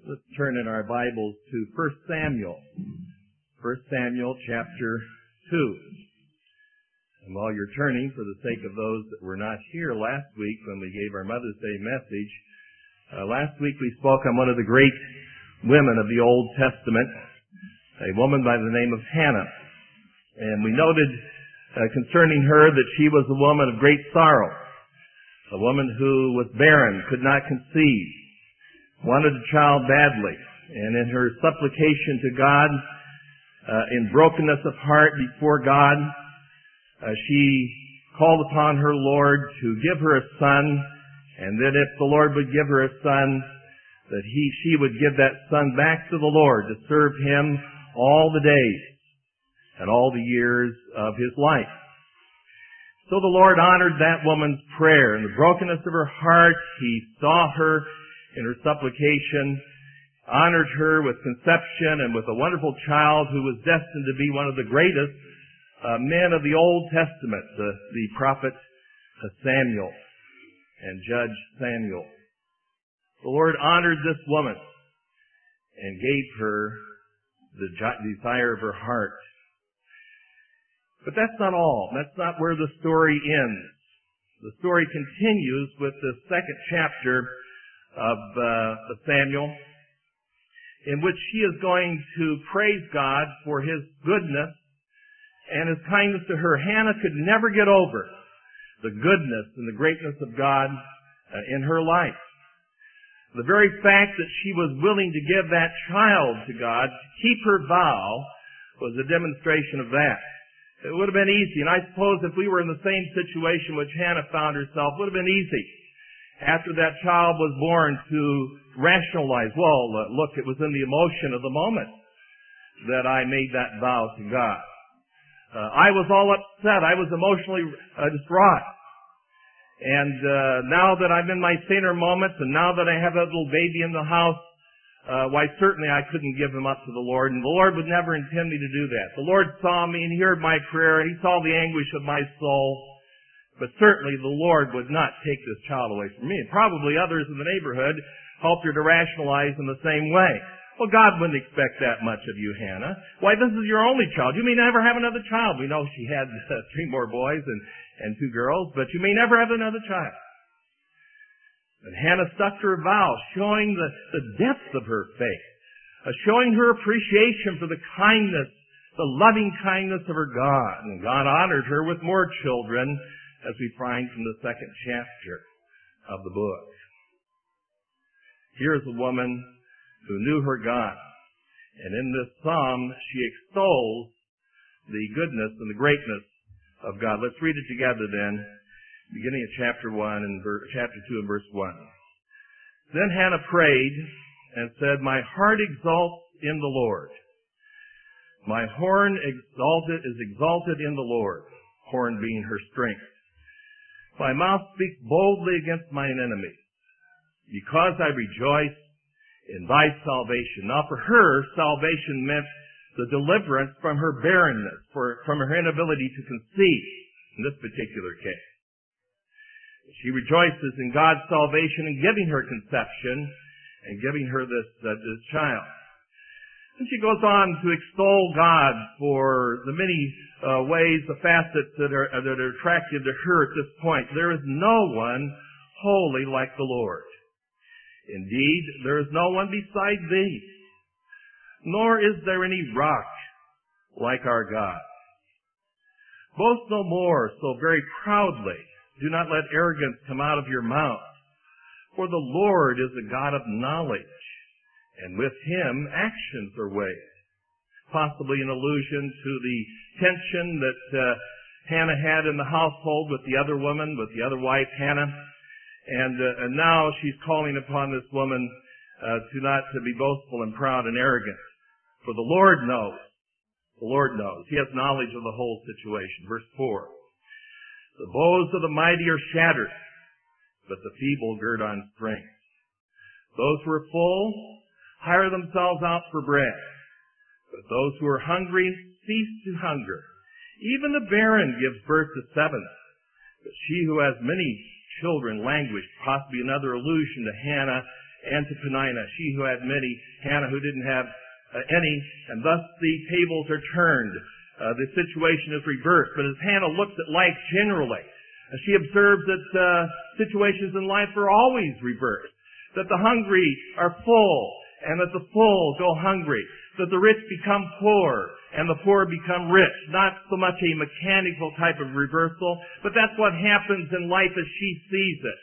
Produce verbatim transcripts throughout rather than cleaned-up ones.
Let's turn in our Bibles to First Samuel. First Samuel chapter two. And while you're turning, for the sake of those that were not here last week when we gave our Mother's Day message, uh, last week we spoke on one of the great women of the Old Testament, a woman by the name of Hannah. And we noted uh, concerning her that she was a woman of great sorrow, a woman who was barren, could not conceive, wanted a child badly, and in her supplication to God, uh, in brokenness of heart before God, uh, she called upon her Lord to give her a son, and that if the Lord would give her a son, that he, she would give that son back to the Lord to serve Him all the days and all the years of his life. So the Lord honored that woman's prayer. In the brokenness of her heart, He saw her in her supplication, honored her with conception and with a wonderful child who was destined to be one of the greatest uh, men of the Old Testament, the, the prophet Samuel and Judge Samuel. The Lord honored this woman and gave her the desire of her heart. But that's not all. That's not where the story ends. The story continues with the second chapter of uh, Samuel, in which she is going to praise God for His goodness and His kindness to her. Hannah could never get over the goodness and the greatness of God uh, in her life. The very fact that she was willing to give that child to God, to keep her vow, was a demonstration of that. It would have been easy, and I suppose if we were in the same situation which Hannah found herself, it would have been easy after that child was born to rationalize, well, uh, look, it was in the emotion of the moment that I made that vow to God. Uh, I was all upset. I was emotionally uh, distraught. And uh, now that I'm in my saner moments, and now that I have that little baby in the house, uh, why, certainly I couldn't give him up to the Lord, and the Lord would never intend me to do that. The Lord saw me, and He heard my prayer, and He saw the anguish of my soul. But certainly the Lord would not take this child away from me. And probably others in the neighborhood helped her to rationalize in the same way. Well, God wouldn't expect that much of you, Hannah. Why, this is your only child. You may never have another child. We know she had uh, three more boys and, and two girls, but you may never have another child. And Hannah stuck to her vow, showing the, the depth of her faith, uh, showing her appreciation for the kindness, the loving kindness of her God. And God honored her with more children, as we find from the second chapter of the book. Here's a woman who knew her God. And in this psalm, she extols the goodness and the greatness of God. Let's read it together then, beginning at chapter one and ver- chapter two and verse one. Then Hannah prayed and said, "My heart exalts in the Lord. My horn exalted is exalted in the Lord," horn being her strength. "My mouth speaks boldly against mine enemies, because I rejoice in thy salvation." Now for her, salvation meant the deliverance from her barrenness, for, from her inability to conceive, in this particular case. She rejoices in God's salvation in giving her conception and giving her this, uh, this child. And she goes on to extol God for the many uh, ways, the facets that are, that are attractive to her at this point. There is no one holy like the Lord. Indeed, there is no one beside thee, nor is there any rock like our God. Boast no more so very proudly. Do not let arrogance come out of your mouth. For the Lord is a God of knowledge, and with Him actions are weighed. Possibly an allusion to the tension that uh, Hannah had in the household with the other woman, with the other wife, Hannah. And, uh, and now she's calling upon this woman uh, to not to be boastful and proud and arrogant. For the Lord knows. The Lord knows. He has knowledge of the whole situation. Verse four. The bows of the mighty are shattered, but the feeble gird on strength. Those who are full hire themselves out for bread, but those who are hungry cease to hunger. Even the barren gives birth to seven, but she who has many children languished, possibly another allusion to Hannah and to Peninnah, she who had many, Hannah who didn't have uh, any, and thus the tables are turned. Uh, the situation is reversed. But as Hannah looks at life generally, uh, she observes that uh, situations in life are always reversed, that the hungry are full, and that the full go hungry, that the rich become poor, and the poor become rich. Not so much a mechanical type of reversal, but that's what happens in life as she sees it.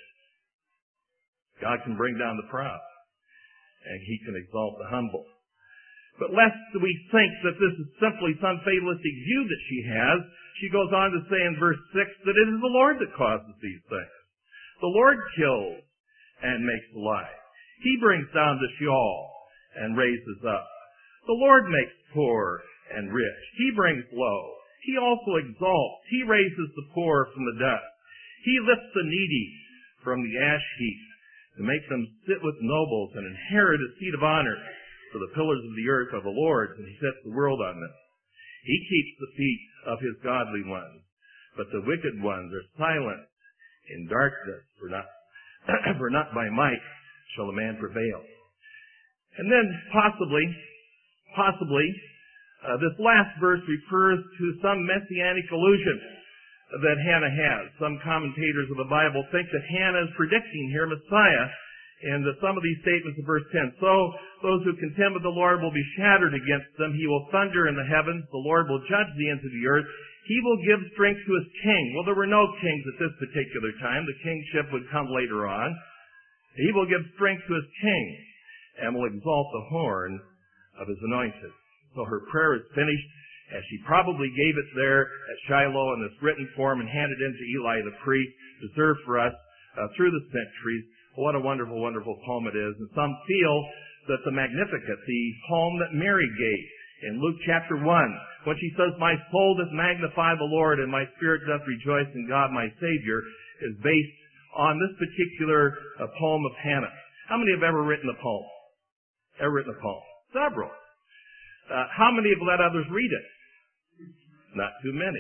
God can bring down the proud, and He can exalt the humble. But lest we think that this is simply some fatalistic view that she has, she goes on to say in verse six that it is the Lord that causes these things. The Lord kills and makes alive. He brings down to Sheol and raises up. The Lord makes poor and rich. He brings low. He also exalts. He raises the poor from the dust. He lifts the needy from the ash heap to make them sit with nobles and inherit a seat of honor. For the pillars of the earth are the Lord's, and He sets the world on them. He keeps the feet of His godly ones, but the wicked ones are silent in darkness, for not, for not by might shall a man prevail. And then possibly, possibly, uh, this last verse refers to some messianic illusion that Hannah has. Some commentators of the Bible think that Hannah is predicting here Messiah in the, some of these statements of verse ten. So those who contend with the Lord will be shattered against them. He will thunder in the heavens. The Lord will judge the ends of the earth. He will give strength to His king. Well, there were no kings at this particular time. The kingship would come later on. He will give strength to His king and will exalt the horn of His anointed. So her prayer is finished, as she probably gave it there at Shiloh in this written form and handed it to Eli the priest, preserved for us uh, through the centuries. What a wonderful, wonderful poem it is. And some feel that the Magnificat, the poem that Mary gave in Luke chapter one, when she says, "My soul doth magnify the Lord, and my spirit doth rejoice in God my Savior," is based on this particular uh, poem of Hannah. How many have ever written a poem? Ever written a poem? Several. Uh, how many have let others read it? Not too many.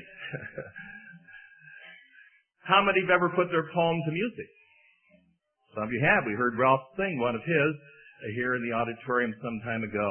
How many have ever put their poem to music? Some of you have. We heard Ralph sing one of his uh, here in the auditorium some time ago.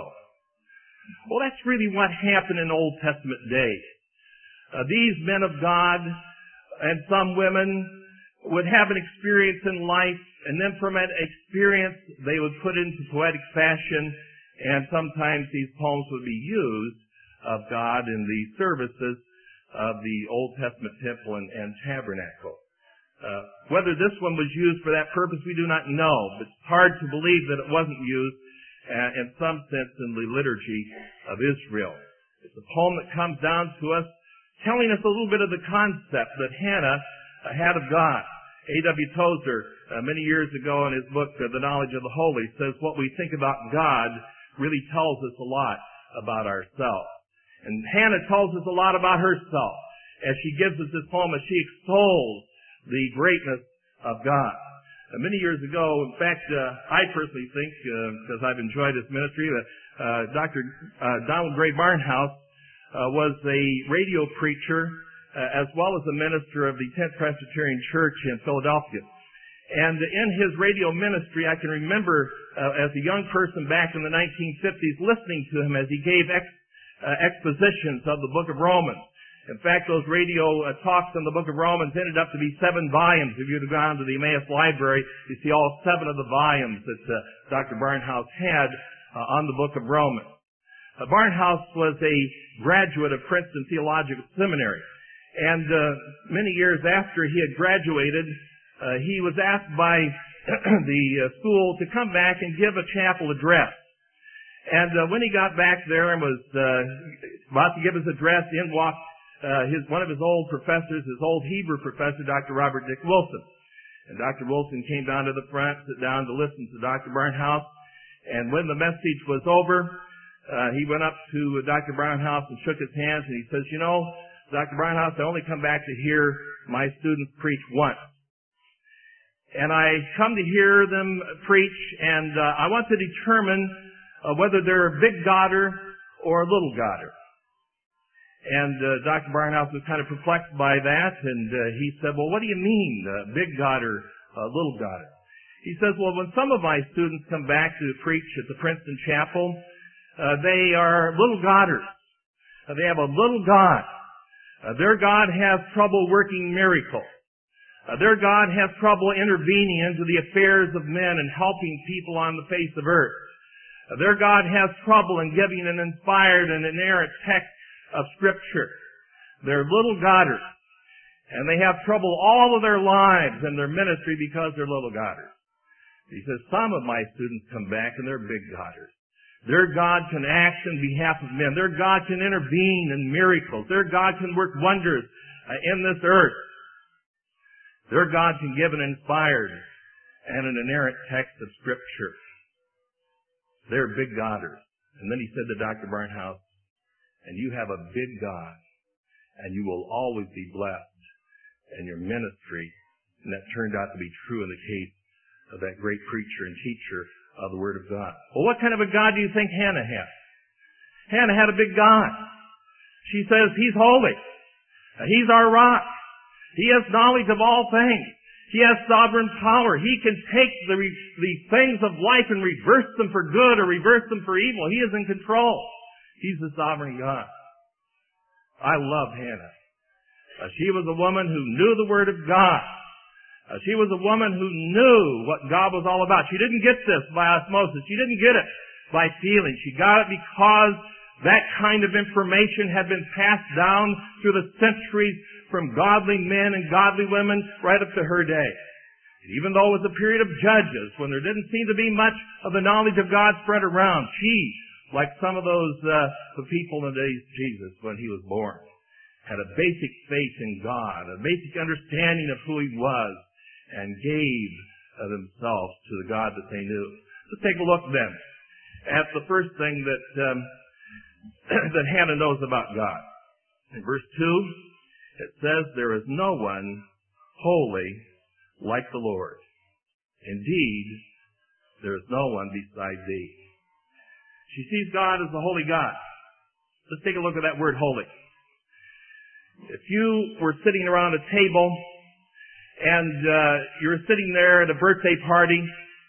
Well, that's really what happened in Old Testament days. Uh, these men of God and some women would have an experience in life, and then from that experience they would put into poetic fashion, and sometimes these poems would be used of God in the services of the Old Testament temple and, and tabernacle. Uh, whether this one was used for that purpose, we do not know. But it's hard to believe that it wasn't used uh, in some sense in the liturgy of Israel. It's a poem that comes down to us telling us a little bit of the concept that Hannah uh, had of God. A W Tozer, uh, many years ago in his book, uh, The Knowledge of the Holy, says what we think about God really tells us a lot about ourselves. And Hannah tells us a lot about herself as she gives us this poem, as she extols the greatness of God. Uh, many years ago, in fact, uh, I personally think, because uh, I've enjoyed this ministry, that uh, Doctor Uh, Donald Gray Barnhouse uh, was a radio preacher uh, as well as a minister of the tenth Presbyterian Church in Philadelphia. And in his radio ministry, I can remember uh, as a young person back in the nineteen fifties listening to him as he gave ex, uh, expositions of the book of Romans. In fact, those radio uh, talks on the book of Romans ended up to be seven volumes. If you'd have gone to the Emmaus Library, you see all seven of the volumes that uh, Doctor Barnhouse had uh, on the book of Romans. Uh, Barnhouse was a graduate of Princeton Theological Seminary. And uh, many years after he had graduated, uh, he was asked by the uh, school to come back and give a chapel address. And uh, when he got back there and was uh, about to give his address, in walked Uh, his, one of his old professors, his old Hebrew professor, Doctor Robert Dick Wilson. And Doctor Wilson came down to the front, sat down to listen to Doctor Barnhouse. And when the message was over, uh, he went up to Doctor Barnhouse and shook his hands, and he says, "You know, Doctor Barnhouse, I only come back to hear my students preach once. And I come to hear them preach, and uh, I want to determine uh, whether they're a big Godder or a little Godder." And uh, Doctor Barnhouse was kind of perplexed by that, and uh, he said, "Well, what do you mean, uh, big God or uh, little God?" He says, well, when some of my students come back to preach at the Princeton Chapel, uh, they are little godders. Uh, they have a little God. Uh, their God has trouble working miracles. Uh, their God has trouble intervening into the affairs of men and helping people on the face of earth. Uh, their God has trouble in giving an inspired and inerrant text of Scripture. They're little godders. And they have trouble all of their lives in their ministry because they're little godders. He says, some of my students come back and they're big godders. Their God can act on behalf of men. Their God can intervene in miracles. Their God can work wonders uh, in this earth. Their God can give an inspired and an inerrant text of Scripture. They're big godders. And then he said to Doctor Barnhouse, and you have a big God, and you will always be blessed in your ministry. And that turned out to be true in the case of that great preacher and teacher of the Word of God. Well, what kind of a God do you think Hannah had? Hannah had a big God. She says, He's holy. He's our rock. He has knowledge of all things. He has sovereign power. He can take the, the things of life and reverse them for good or reverse them for evil. He is in control. He's the sovereign God. I love Hannah. Uh, she was a woman who knew the Word of God. Uh, she was a woman who knew what God was all about. She didn't get this by osmosis. She didn't get it by feeling. She got it because that kind of information had been passed down through the centuries from godly men and godly women right up to her day. And even though it was a period of judges, when there didn't seem to be much of the knowledge of God spread around, she, like some of those uh, the people in the days of Jesus when he was born, had a basic faith in God, a basic understanding of who He was, and gave of themselves to the God that they knew. Let's take a look then at the first thing that um, that Hannah knows about God. In verse two, it says, there is no one holy like the Lord. Indeed, there is no one beside thee. She sees God as the holy God. Let's take a look at that word holy. If you were sitting around a table and uh, you were sitting there at a birthday party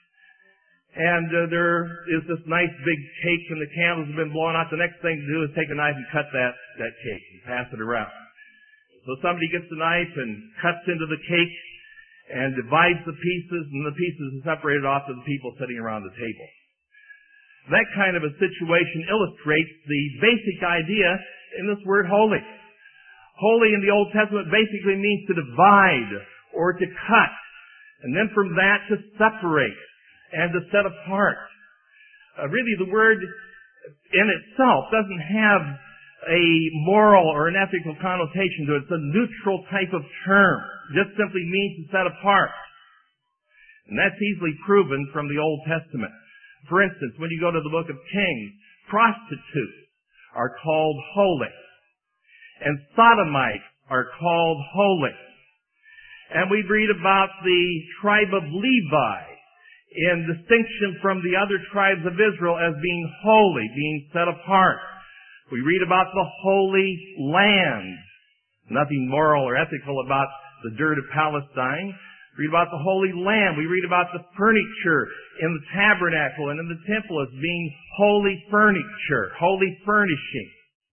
and uh, there is this nice big cake and the candles have been blown out, the next thing to do is take a knife and cut that, that cake and pass it around. So somebody gets the knife and cuts into the cake and divides the pieces, and the pieces are separated off to the people sitting around the table. That kind of a situation illustrates the basic idea in this word holy. Holy in the Old Testament basically means to divide or to cut, and then from that to separate and to set apart. Uh, really, the word in itself doesn't have a moral or an ethical connotation to it. It's a neutral type of term. It just simply means to set apart. And that's easily proven from the Old Testament. For instance, when you go to the book of Kings, prostitutes are called holy. And sodomites are called holy. And we read about the tribe of Levi in distinction from the other tribes of Israel as being holy, being set apart. We read about the Holy Land. Nothing moral or ethical about the dirt of Palestine. We read about the Holy Land. We read about the furniture in the tabernacle and in the temple as being holy furniture, holy furnishing.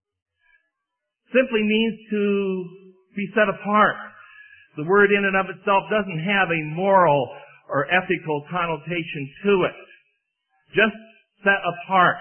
Simply means to be set apart. The word in and of itself doesn't have a moral or ethical connotation to it. Just set apart.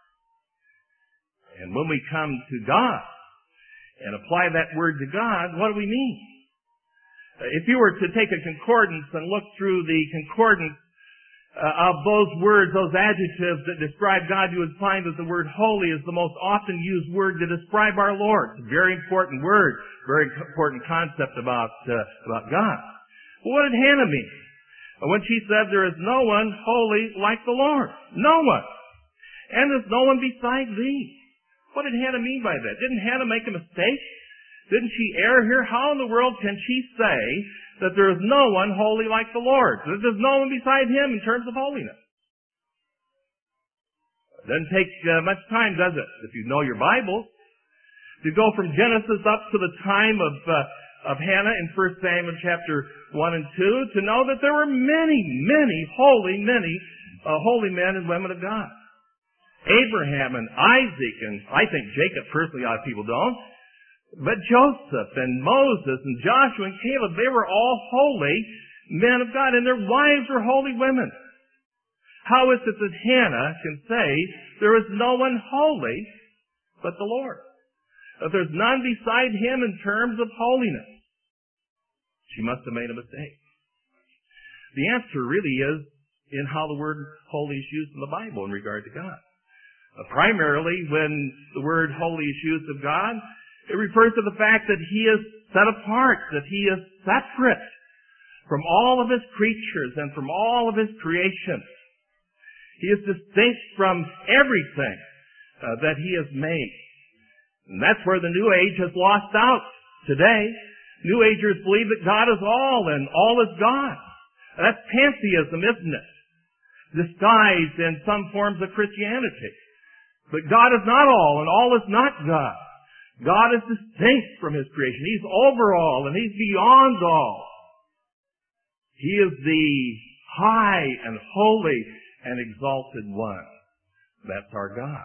And when we come to God and apply that word to God, what do we mean? If you were to take a concordance and look through the concordance uh, of those words, those adjectives that describe God, you would find that the word holy is the most often used word to describe our Lord. It's a very important word, very important concept about uh, about God. Well, what did Hannah mean when she said there is no one holy like the Lord? No one. And there's no one beside thee. What did Hannah mean by that? Didn't Hannah make a mistake? Didn't she err here? How in the world can she say that there is no one holy like the Lord? That there's no one beside Him in terms of holiness? It doesn't take uh, much time, does it? If you know your Bible, to go from Genesis up to the time of uh, of Hannah in First Samuel chapter one and two to know that there were many, many holy, many uh, holy men and women of God. Abraham and Isaac, and I think Jacob personally, a lot of people don't, but Joseph and Moses and Joshua and Caleb, they were all holy men of God, and their wives were holy women. How is it that Hannah can say there is no one holy but the Lord? That there's none beside him in terms of holiness? She must have made a mistake. The answer really is in how the word holy is used in the Bible in regard to God. Uh, primarily, when the word holy is used of God, it refers to the fact that he is set apart, that he is separate from all of his creatures and from all of his creation. He is distinct from everything uh, that he has made. And that's where the New Age has lost out today. New Agers believe that God is all and all is God. That's pantheism, isn't it? Disguised in some forms of Christianity. But God is not all and all is not God. God is distinct from his creation. He's over all and he's beyond all. He is the high and holy and exalted one. That's our God.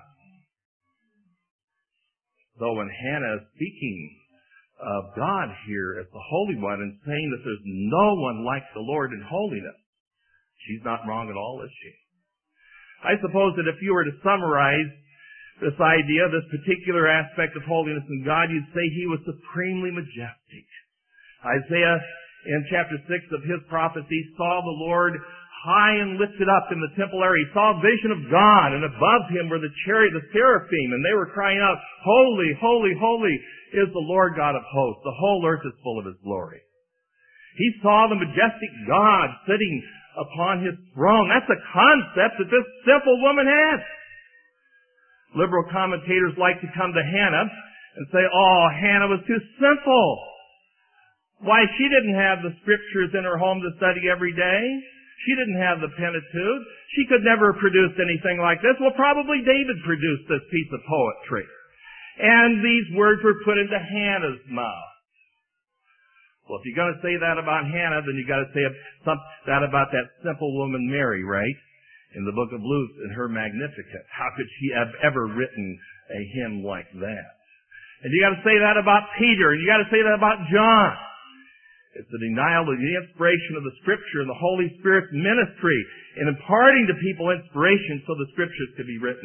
So when Hannah is speaking of God here as the Holy One and saying that there's no one like the Lord in holiness, she's not wrong at all, is she? I suppose that if you were to summarize this idea, this particular aspect of holiness in God, you'd say he was supremely majestic. Isaiah, in chapter six of his prophecy, saw the Lord high and lifted up in the temple area. He saw a vision of God, and above him were the chariot, the seraphim, and they were crying out, "Holy, holy, holy is the Lord God of hosts. The whole earth is full of his glory." He saw the majestic God sitting upon his throne. That's a concept that this simple woman had. Liberal commentators like to come to Hannah and say, oh, Hannah was too simple. Why, she didn't have the scriptures in her home to study every day. She didn't have the Pentateuch. She could never have produced anything like this. Well, probably David produced this piece of poetry. And these words were put into Hannah's mouth. Well, if you're going to say that about Hannah, then you've got to say that about that simple woman Mary, right? In the book of Luke, in her Magnificat. How could she have ever written a hymn like that? And you got to say that about Peter, and you got to say that about John. It's the denial of the inspiration of the Scripture and the Holy Spirit's ministry in imparting to people inspiration so the Scriptures could be written.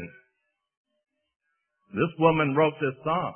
This woman wrote this song,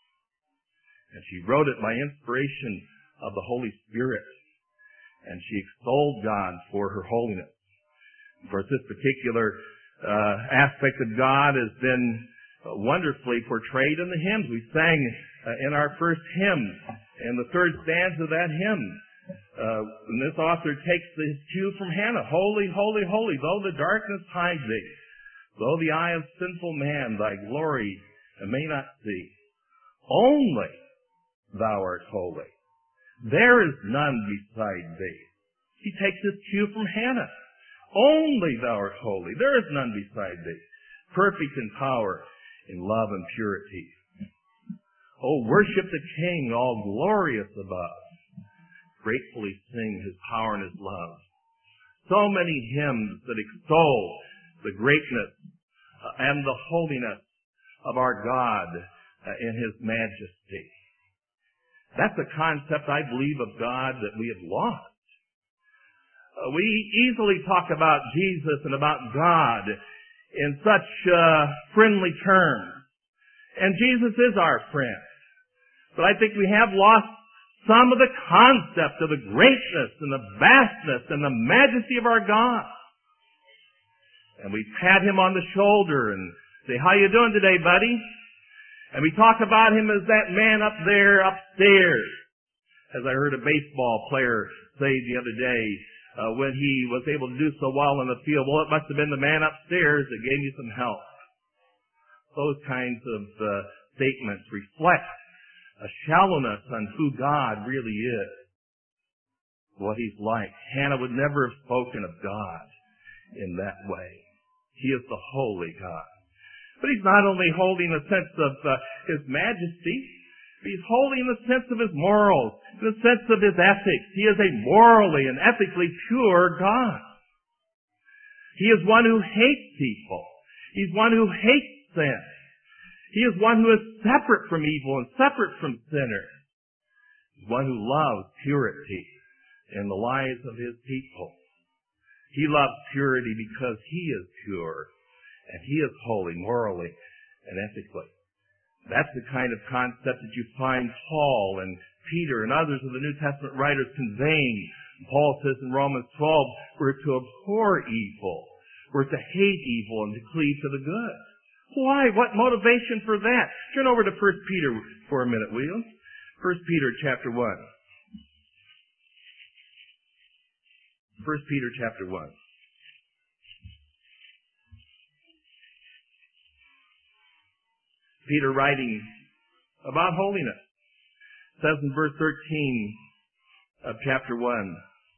and she wrote it by inspiration of the Holy Spirit, and she extolled God for her holiness. Of course, this particular uh, aspect of God has been uh, wonderfully portrayed in the hymns. We sang uh, in our first hymn, in the third stanza of that hymn. Uh, and this author takes his cue from Hannah. Holy, holy, holy, though the darkness hide thee, though the eye of sinful man thy glory may not see, only thou art holy. There is none beside thee. He takes his cue from Hannah. Only thou art holy. There is none beside thee. Perfect in power, in love and purity. Oh, worship the King, all glorious above. Gratefully sing his power and his love. So many hymns that extol the greatness and the holiness of our God in his majesty. That's a concept, I believe, of God that we have lost. Uh, we easily talk about Jesus and about God in such uh, friendly terms. And Jesus is our friend. But I think we have lost some of the concept of the greatness and the vastness and the majesty of our God. And we pat him on the shoulder and say, how you doing today, buddy? And we talk about him as that man up there upstairs. As I heard a baseball player say the other day, uh, when he was able to do so well in the field, well, it must have been the man upstairs that gave you some help. Those kinds of uh, statements reflect a shallowness on who God really is, what he's like. Hannah would never have spoken of God in that way. He is the holy God. But he's not only holy in the sense of uh, his majesty. He's holy in the sense of his morals, in the sense of his ethics. He is a morally and ethically pure God. He is one who hates people. He's one who hates sin. He is one who is separate from evil and separate from sinners. He's one who loves purity in the lives of his people. He loves purity because he is pure, and he is holy morally and ethically. That's the kind of concept that you find Paul and Peter and others of the New Testament writers conveying. Paul says in Romans twelve, we're to abhor evil. We're to hate evil and to cleave to the good. Why? What motivation for that? Turn over to First Peter for a minute, will you? First Peter chapter one. First Peter chapter one. Peter writing about holiness says in verse thirteen of chapter one,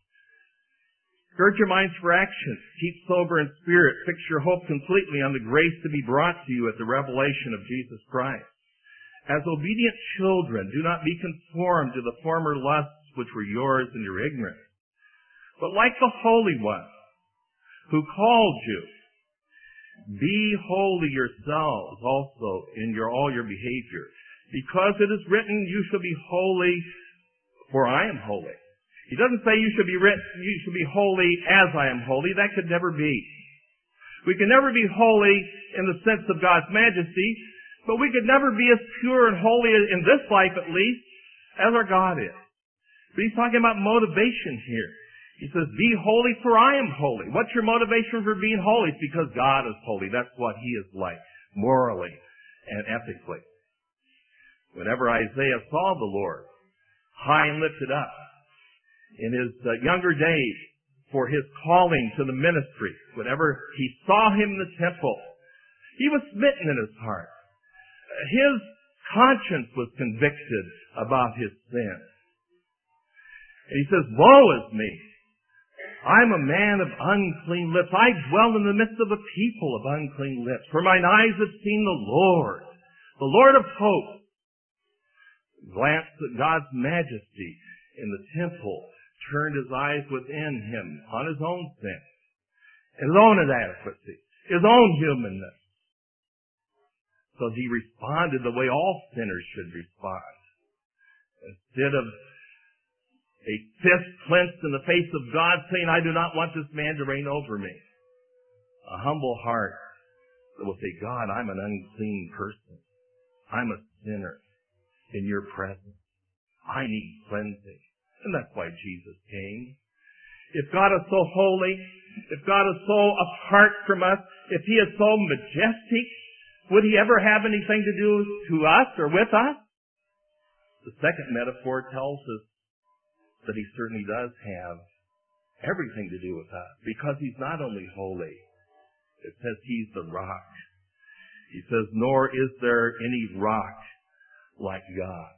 gird your minds for action, keep sober in spirit, fix your hope completely on the grace to be brought to you at the revelation of Jesus Christ. As obedient children, do not be conformed to the former lusts which were yours in your ignorance, but like the Holy One who called you, be holy yourselves also in your all your behavior, because it is written, you shall be holy, for I am holy. He doesn't say you should be written, you should be holy as I am holy. That could never be. We can never be holy in the sense of God's majesty, but we could never be as pure and holy in this life at least as our God is. But he's talking about motivation here. He says, be holy for I am holy. What's your motivation for being holy? It's because God is holy. That's what he is like, morally and ethically. Whenever Isaiah saw the Lord high and lifted up in his uh, younger days for his calling to the ministry, whenever he saw him in the temple, he was smitten in his heart. His conscience was convicted about his sin. And he says, woe is me! I'm a man of unclean lips. I dwell in the midst of a people of unclean lips. For mine eyes have seen the Lord, the Lord of hosts. Glanced at God's majesty in the temple, turned his eyes within him on his own sin, his own inadequacy, his own humanness. So he responded the way all sinners should respond. Instead of a fist clenched in the face of God saying, I do not want this man to reign over me. A humble heart that will say, God, I'm an unclean person. I'm a sinner in your presence. I need cleansing. And that's why Jesus came. If God is so holy, if God is so apart from us, if he is so majestic, would he ever have anything to do to us or with us? The second metaphor tells us that he certainly does have everything to do with us, because he's not only holy, it says he's the rock. He says, nor is there any rock like God.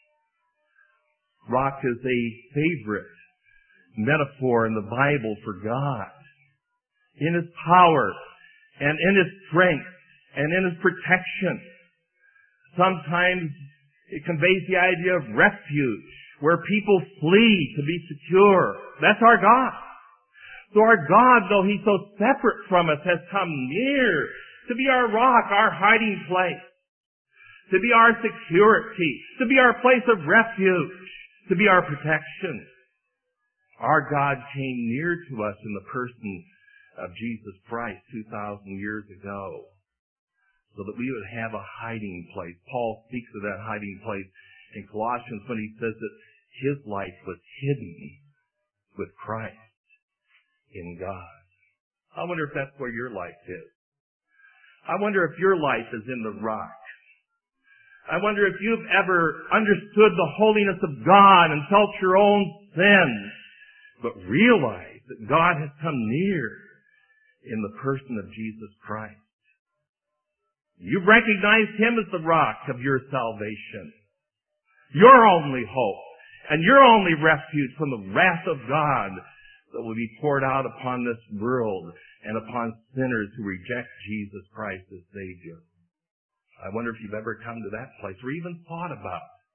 Rock is a favorite metaphor in the Bible for God. In his power and in his strength and in his protection. Sometimes it conveys the idea of refuge, where people flee to be secure. That's our God. So our God, though he's so separate from us, has come near to be our rock, our hiding place, to be our security, to be our place of refuge, to be our protection. Our God came near to us in the person of Jesus Christ two thousand years ago, so that we would have a hiding place. Paul speaks of that hiding place in Colossians when he says that his life was hidden with Christ in God. I wonder if that's where your life is. I wonder if your life is in the rock. I wonder if you've ever understood the holiness of God and felt your own sin, but realized that God has come near in the person of Jesus Christ. You've recognized him as the rock of your salvation, your only hope, and your only refuge from the wrath of God that will be poured out upon this world and upon sinners who reject Jesus Christ as Savior. I wonder if you've ever come to that place or even thought about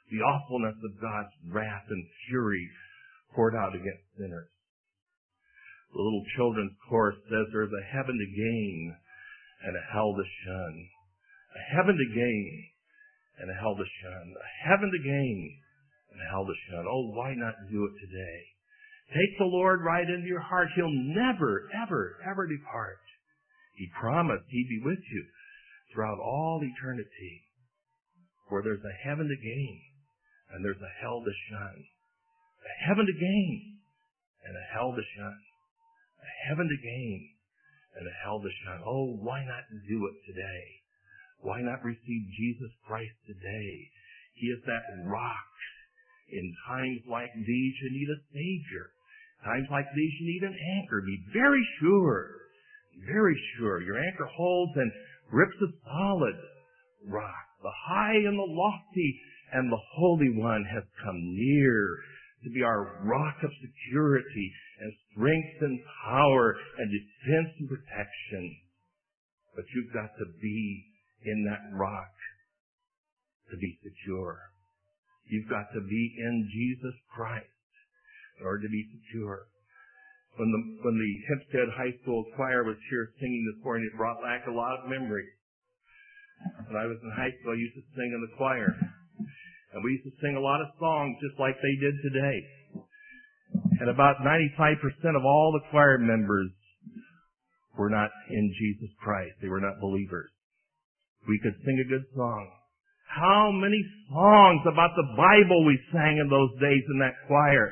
the awfulness of God's wrath and fury poured out against sinners. The little children's chorus says there's a heaven to gain and a hell to shun. A heaven to gain and a hell to shun. A heaven to gain and a hell to shun. Oh, why not do it today? Take the Lord right into your heart. He'll never, ever, ever depart. He promised He'd be with you throughout all eternity. For there's a heaven to gain and there's a hell to shun. A heaven to gain and a hell to shun. A heaven to gain and a hell to shun. Oh, why not do it today? Why not receive Jesus Christ today? He is that rock. In times like these, you need a Savior. Times like these, you need an anchor. Be very sure, very sure. Your anchor holds and grips a solid rock. The high and the lofty and the Holy One has come near to be our rock of security and strength and power and defense and protection. But you've got to be in that rock to be secure. You've got to be in Jesus Christ in order to be secure. When the when the Hempstead High School choir was here singing this morning, it brought back a lot of memories. When I was in high school, I used to sing in the choir. And we used to sing a lot of songs just like they did today. And about ninety-five percent of all the choir members were not in Jesus Christ. They were not believers. We could sing a good song. How many songs about the Bible we sang in those days in that choir.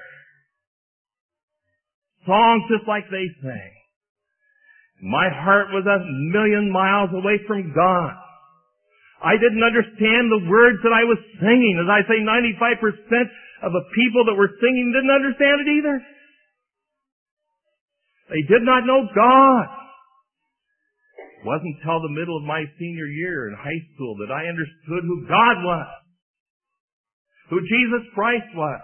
Songs just like they sang. My heart was a million miles away from God. I didn't understand the words that I was singing. As I say, ninety-five percent of the people that were singing didn't understand it either. They did not know God. It wasn't until the middle of my senior year in high school that I understood who God was, who Jesus Christ was.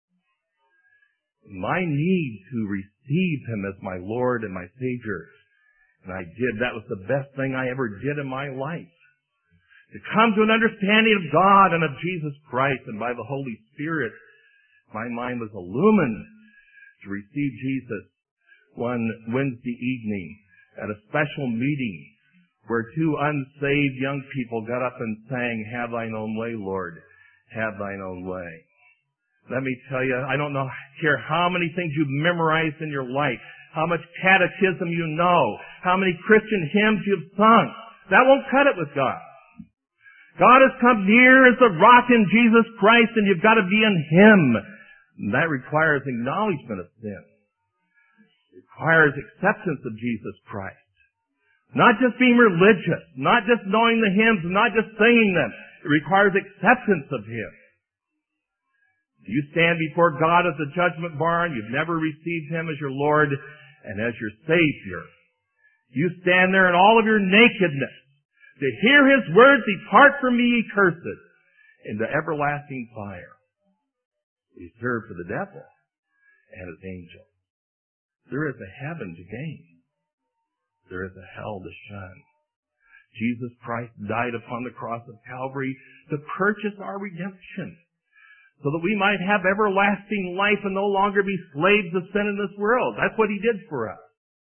My need to receive Him as my Lord and my Savior. And I did. That was the best thing I ever did in my life. To come to an understanding of God and of Jesus Christ, and by the Holy Spirit, my mind was illumined to receive Jesus one Wednesday evening at a special meeting where two unsaved young people got up and sang, "Have thine own way, Lord, have thine own way." Let me tell you, I don't know, care how many things you've memorized in your life, how much catechism you know, how many Christian hymns you've sung. That won't cut it with God. God has come near as the rock in Jesus Christ, and you've got to be in Him. And that requires acknowledgement of sin. It requires acceptance of Jesus Christ. Not just being religious, not just knowing the hymns, not just singing them. It requires acceptance of Him. You stand before God at the judgment bar and you've never received Him as your Lord and as your Savior. You stand there in all of your nakedness to hear His words, "Depart from me, ye cursed, into everlasting fire," reserved for the devil and his angels. There is a heaven to gain. There is a hell to shun. Jesus Christ died upon the cross of Calvary to purchase our redemption, so that we might have everlasting life and no longer be slaves of sin in this world. That's what He did for us.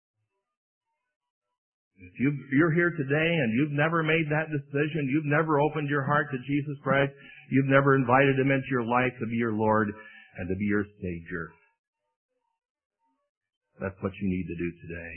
If you're here today and you've never made that decision, you've never opened your heart to Jesus Christ, you've never invited Him into your life to be your Lord and to be your Savior, that's what you need to do today.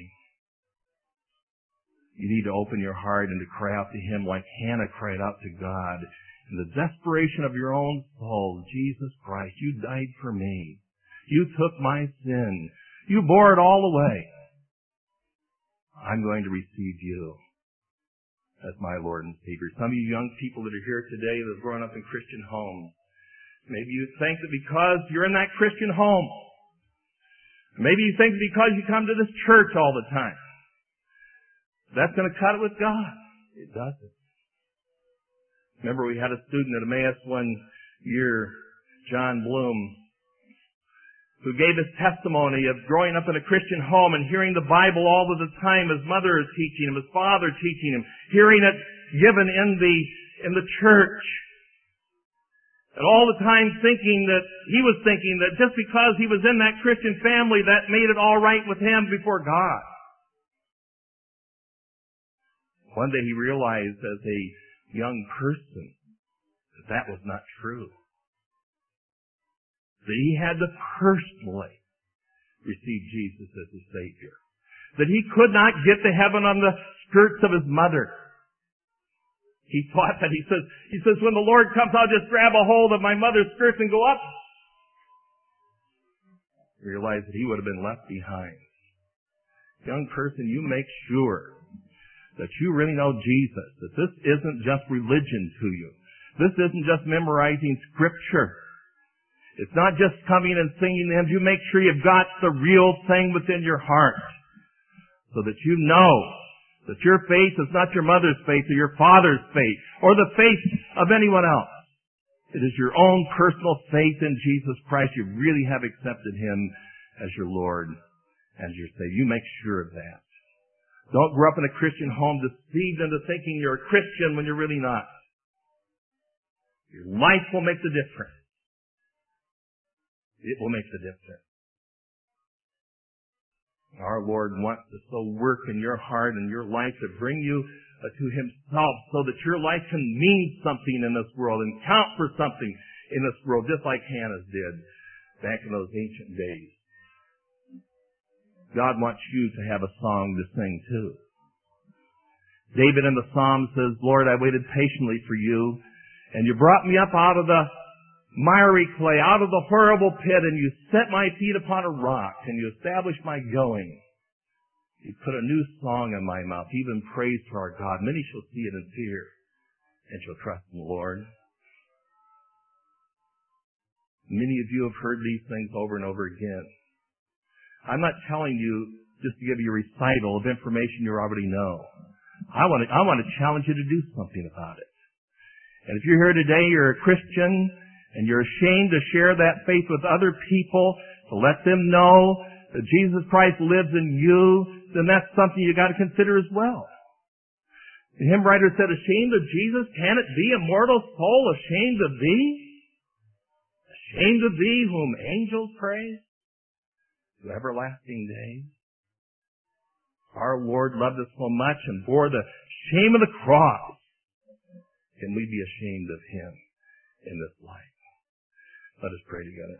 You need to open your heart and to cry out to Him like Hannah cried out to God. In the desperation of your own soul, "Jesus Christ, you died for me. You took my sin. You bore it all away. I'm going to receive you as my Lord and Savior." Some of you young people that are here today that have grown up in Christian homes, maybe you think that because you're in that Christian home, maybe you think that because you come to this church all the time, that's going to cut it with God. It doesn't. Remember, we had a student at Emmaus one year, John Bloom, who gave his testimony of growing up in a Christian home and hearing the Bible all of the time. His mother is teaching him, his father teaching him, hearing it given in the in the church. And all the time thinking that, he was thinking that just because he was in that Christian family, that made it all right with him before God. One day he realized as a young person that that was not true. That he had to personally receive Jesus as his Savior. That he could not get to heaven on the skirts of his mother. He thought that, he says, he says, when the Lord comes, I'll just grab a hold of my mother's skirts and go up. He realized that he would have been left behind. Young person, you make sure that you really know Jesus, that this isn't just religion to you. This isn't just memorizing Scripture. It's not just coming and singing hymns. You make sure you've got the real thing within your heart so that you know that your faith is not your mother's faith or your father's faith or the faith of anyone else. It is your own personal faith in Jesus Christ. You really have accepted Him as your Lord and your Savior. You make sure of that. Don't grow up in a Christian home deceived into thinking you're a Christian when you're really not. Your life will make the difference. It will make the difference. Our Lord wants to so work in your heart and your life to bring you uh, to Himself so that your life can mean something in this world and count for something in this world, just like Hannah's did back in those ancient days. God wants you to have a song to sing too. David in the Psalm says, Lord, I waited patiently for you, and you brought me up out of the miry clay, out of the horrible pit, and you set my feet upon a rock, and you established my going. You put a new song in my mouth, even praise to our God. Many shall see it and fear, and shall trust in the Lord. Many of you have heard these things over and over again. I'm not telling you just to give you a recital of information you already know. I want to, I want to challenge you to do something about it. And if you're here today, you're a Christian, and you're ashamed to share that faith with other people, to let them know that Jesus Christ lives in you, then that's something you got to consider as well. The hymn writer said, ashamed of Jesus, can it be a mortal soul ashamed of thee? Ashamed of thee whom angels praise to everlasting days? Our Lord loved us so much and bore the shame of the cross. Can we be ashamed of Him in this life? Let us pray together.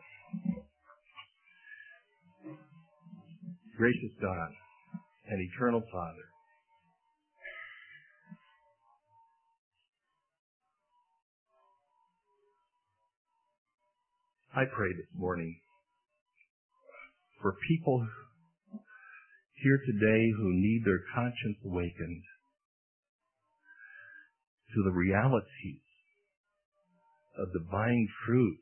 Gracious God and eternal Father, I pray this morning for people here today who need their conscience awakened to the realities of divine truth.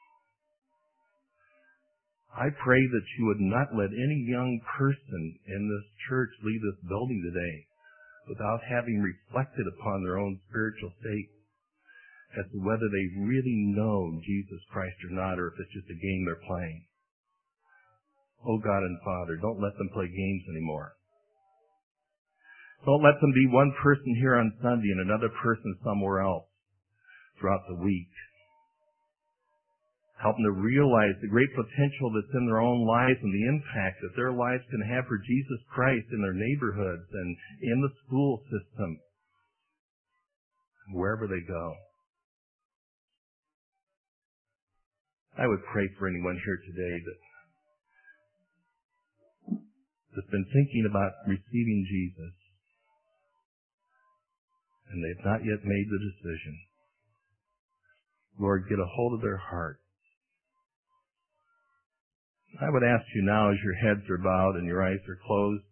I pray that you would not let any young person in this church leave this building today without having reflected upon their own spiritual state as to whether they really know Jesus Christ or not, or if it's just a game they're playing. Oh God and Father, don't let them play games anymore. Don't let them be one person here on Sunday and another person somewhere else throughout the week. Help them to realize the great potential that's in their own lives and the impact that their lives can have for Jesus Christ in their neighborhoods and in the school system, wherever they go. I would pray for anyone here today that that's been thinking about receiving Jesus and they've not yet made the decision. Lord, get a hold of their heart. I would ask you now, as your heads are bowed and your eyes are closed,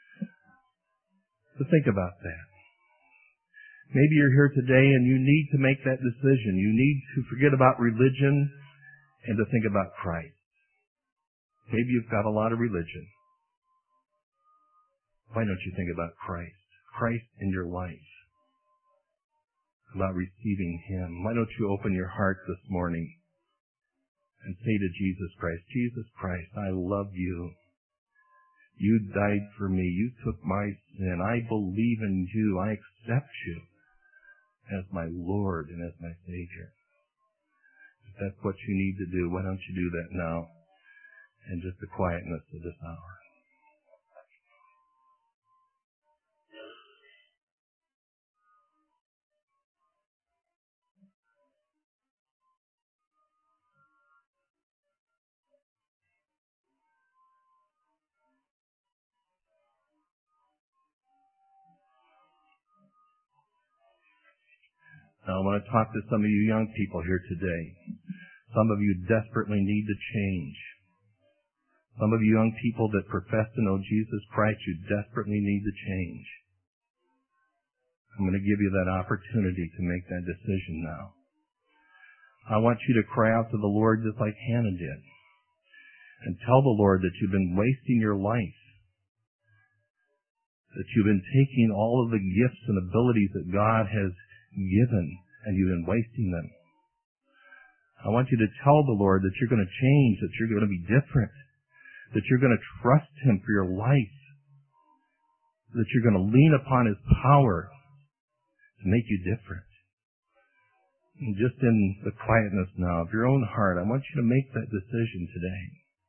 to think about that. Maybe you're here today and you need to make that decision. You need to forget about religion and to think about Christ. Maybe you've got a lot of religion. Why don't you think about Christ? Christ in your life. About receiving Him. Why don't you open your heart this morning and say to Jesus Christ, Jesus Christ, I love you. You died for me. You took my sin. I believe in you. I accept you as my Lord and as my Savior. that's what you need to do, why don't you do that now in just the quietness of this hour? Now, I want to talk to some of you young people here today. Some of you desperately need to change. Some of you young people that profess to know Jesus Christ, you desperately need to change. I'm going to give you that opportunity to make that decision now. I want you to cry out to the Lord just like Hannah did. And tell the Lord that you've been wasting your life. That you've been taking all of the gifts and abilities that God has given, and you've been wasting them. I want you to tell the Lord that you're going to change, that you're going to be different, that you're going to trust Him for your life, that you're going to lean upon His power to make you different. And just in the quietness now of your own heart, I want you to make that decision today.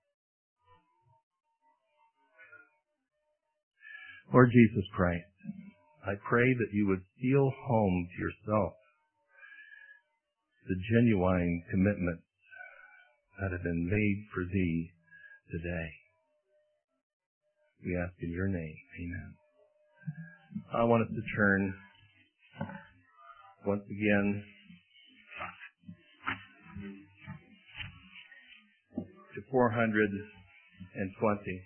Lord Jesus Christ, I pray that you would steal home to yourself the genuine commitments that have been made for thee today. We ask in your name. Amen. I want us to turn once again to four hundred twenty.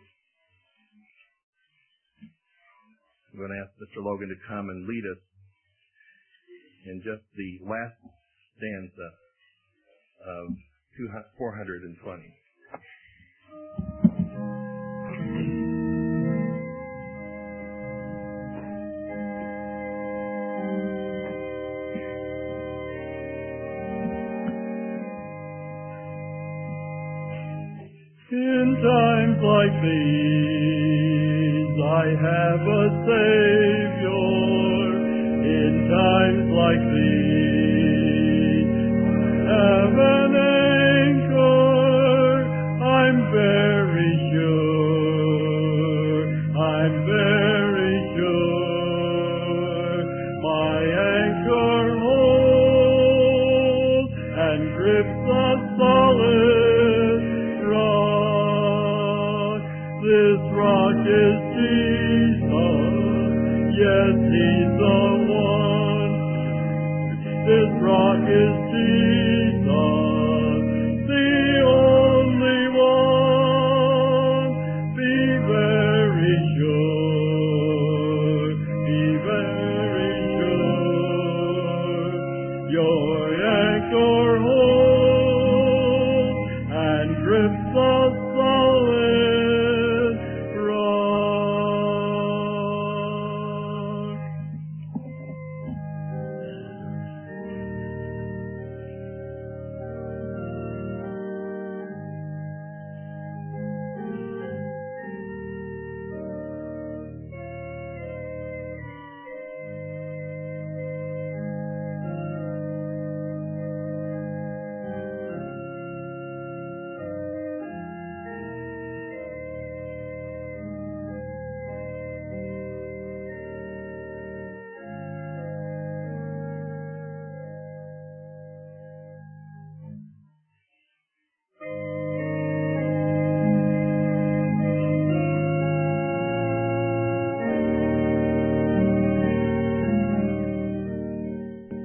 I'm going to ask Mister Logan to come and lead us in just the last stanza of four hundred twenty. In times like these, I have a Savior. In times like these, I have an anchor. I'm very sure. I'm very sure. My anchor holds and grips a solid rock. This rock is Jesus. Yes, He's the one. This rock is Jesus.